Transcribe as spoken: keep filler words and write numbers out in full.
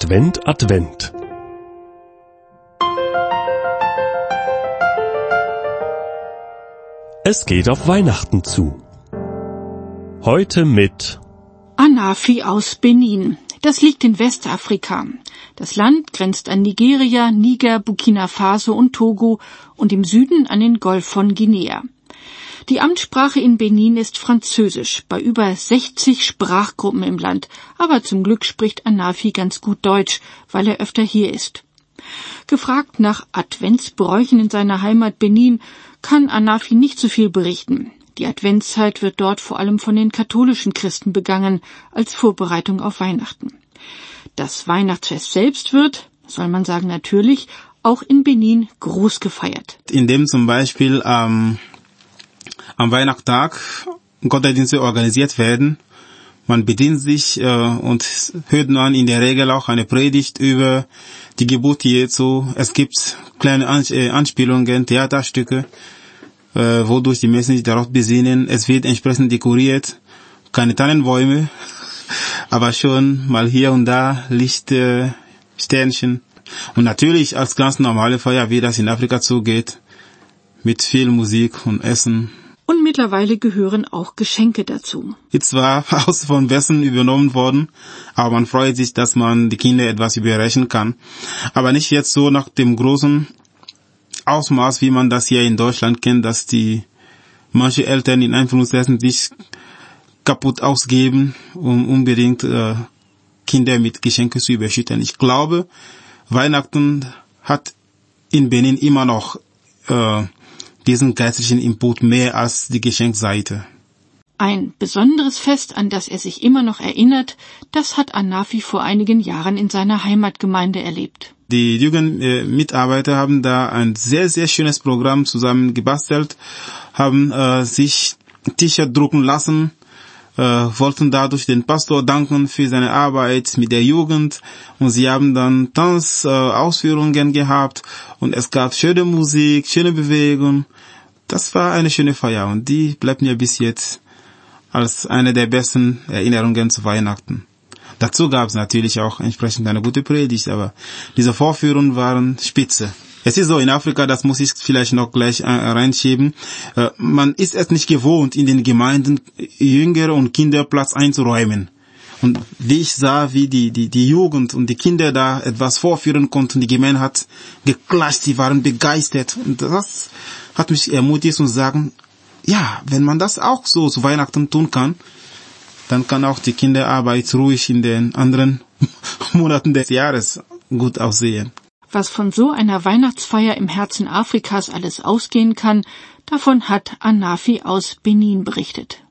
Advent, Advent. Es geht auf Weihnachten zu. Heute mit Anafi aus Benin. Das liegt in Westafrika. Das Land grenzt an Nigeria, Niger, Burkina Faso und Togo und im Süden an den Golf von Guinea. Die Amtssprache in Benin ist Französisch, bei über sechzig Sprachgruppen im Land. Aber zum Glück spricht Anafi ganz gut Deutsch, weil er öfter hier ist. Gefragt nach Adventsbräuchen in seiner Heimat Benin, kann Anafi nicht so viel berichten. Die Adventszeit wird dort vor allem von den katholischen Christen begangen, als Vorbereitung auf Weihnachten. Das Weihnachtsfest selbst wird, soll man sagen natürlich, auch in Benin groß gefeiert. Indem zum Beispiel ähm, am Weihnachtstag Gottesdienste organisiert werden, man bedient sich äh, und hört man in der Regel auch eine Predigt über die Geburt Jesu. Es gibt kleine Anspielungen, Theaterstücke, äh, wodurch die Menschen sich darauf besinnen. Es wird entsprechend dekoriert, keine Tannenbäume, aber schon mal hier und da Lichtsternchen. Äh, und natürlich als ganz normale Feier, wie das in Afrika zugeht, mit viel Musik und Essen. Und mittlerweile gehören auch Geschenke dazu. Jetzt war aus von Westen übernommen worden, aber man freut sich, dass man die Kinder etwas überreichen kann. Aber nicht jetzt so nach dem großen Ausmaß, wie man das hier in Deutschland kennt, dass die manche Eltern in Anführungszeichen sich kaputt ausgeben, um unbedingt äh, Kinder mit Geschenken zu überschütten. Ich glaube, Weihnachten hat in Benin immer noch äh, diesen geistlichen Input mehr als die Geschenkseite. Ein besonderes Fest, an das er sich immer noch erinnert, das hat Anafi vor einigen Jahren in seiner Heimatgemeinde erlebt. Die Jugendmitarbeiter haben da ein sehr, sehr schönes Programm zusammen gebastelt, haben äh, sich T-Shirt drucken lassen, äh, wollten dadurch den Pastor danken für seine Arbeit mit der Jugend, und sie haben dann Tanzausführungen äh, gehabt und es gab schöne Musik, schöne Bewegung. Das war eine schöne Feier und die bleibt mir bis jetzt als eine der besten Erinnerungen zu Weihnachten. Dazu gab es natürlich auch entsprechend eine gute Predigt, aber diese Vorführungen waren spitze. Es ist so in Afrika, das muss ich vielleicht noch gleich reinschieben, man ist es nicht gewohnt, in den Gemeinden Jüngere und Kinder Platz einzuräumen. Und wie ich sah, wie die, die, die Jugend und die Kinder da etwas vorführen konnten, die Gemeinde hat geklatscht, die waren begeistert. Und das hat mich ermutigt und sagen, ja, wenn man das auch so zu Weihnachten tun kann, dann kann auch die Kinderarbeit ruhig in den anderen Monaten des Jahres gut aussehen. Was von so einer Weihnachtsfeier im Herzen Afrikas alles ausgehen kann, davon hat Anafi aus Benin berichtet.